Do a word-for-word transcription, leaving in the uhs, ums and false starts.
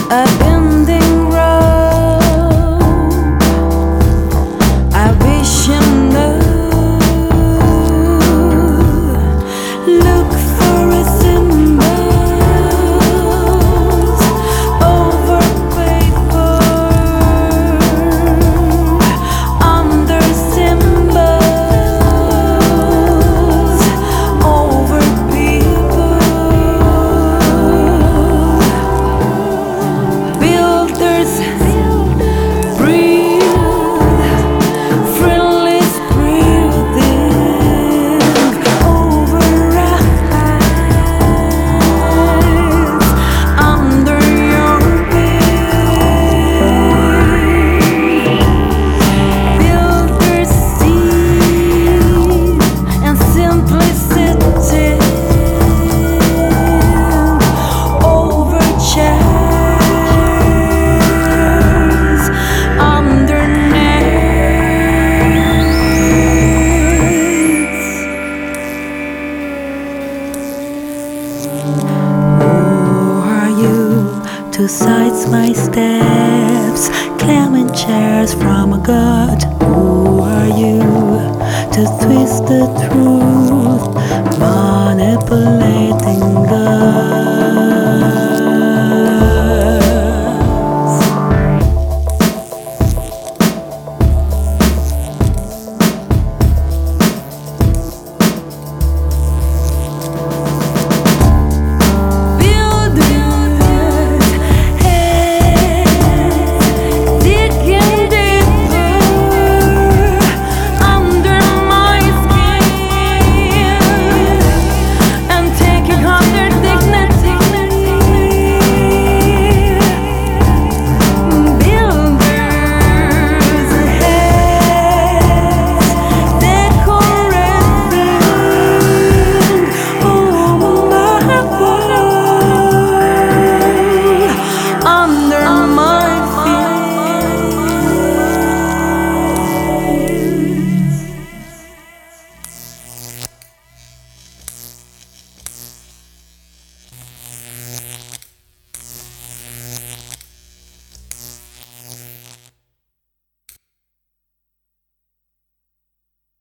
a bending road. I wish you knew. Look for a symbols over paper, under symbols over people. Builders breathe, freely breathing over eyes under your bed. Builders see and simplicity over chairs under nets. Who are you to sideswipe steps, claiming chairs from a god? Who are you to twist the truth, manipulating God?